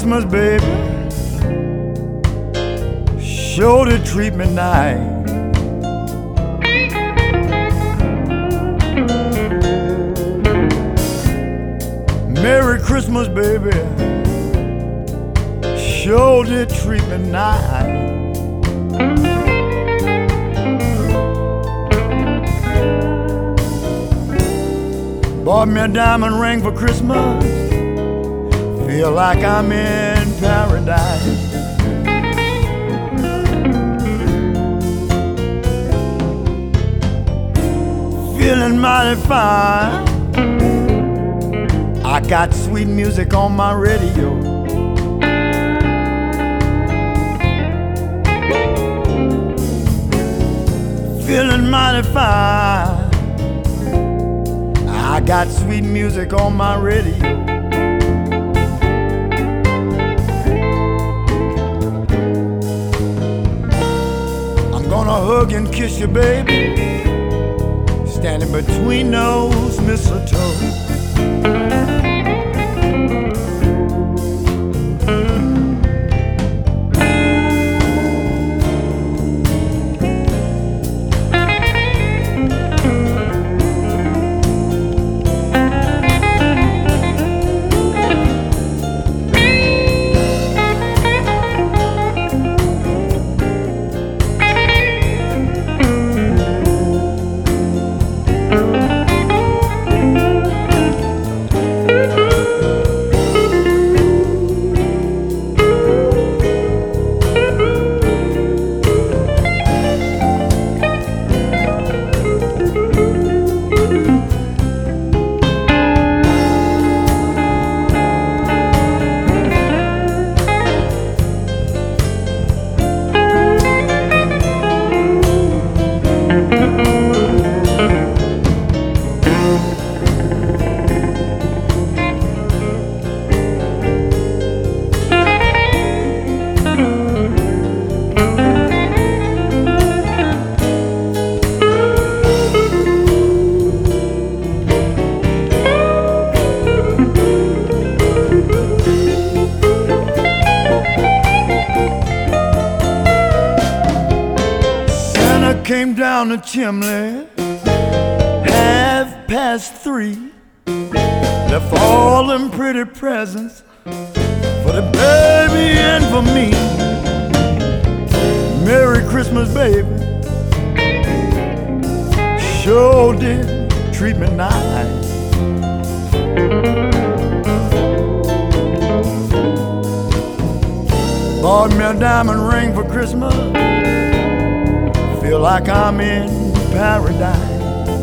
Christmas, baby, sure did treat me nice. Merry Christmas, baby, sure did treat me nice. Bought me a diamond ring for Christmas, feel like I'm in paradise. Feeling mighty fine, I got sweet music on my radio. Feeling mighty fine, I got sweet music on my radio. I'm gonna hug and kiss you, baby, standing between those mistletoe. Came down the chimney 3:30, left all them pretty presents for the baby and for me. Merry Christmas, baby, sure did treat me nice. Bought me a diamond ring for Christmas, feel like I'm in paradise.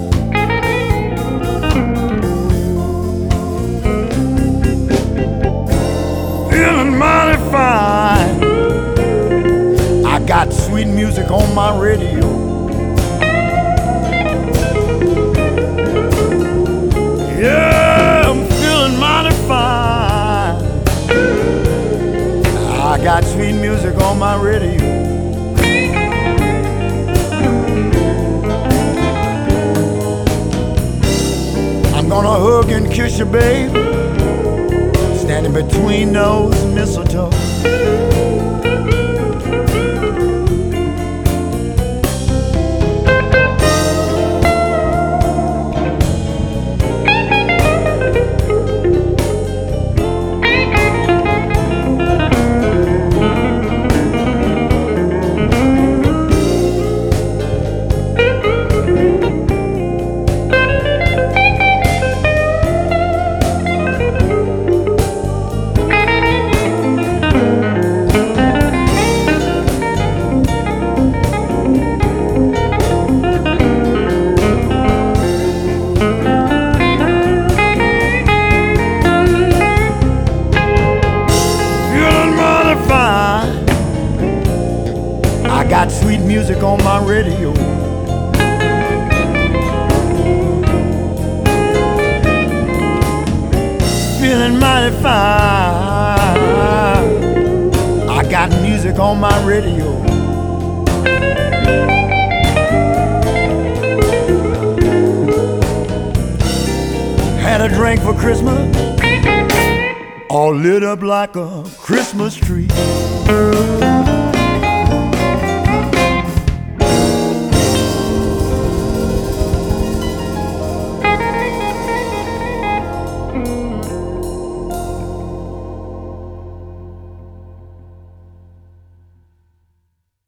Feeling mighty fine, I got sweet music on my radio. Yeah, I'm feeling mighty fine, I got sweet music on my radio. I'm gonna hug and kiss you, babe, standing between those mistletoe. I got sweet music on my radio. Feeling mighty fine, I got music on my radio. Had a drink for Christmas, all lit up like a Christmas tree.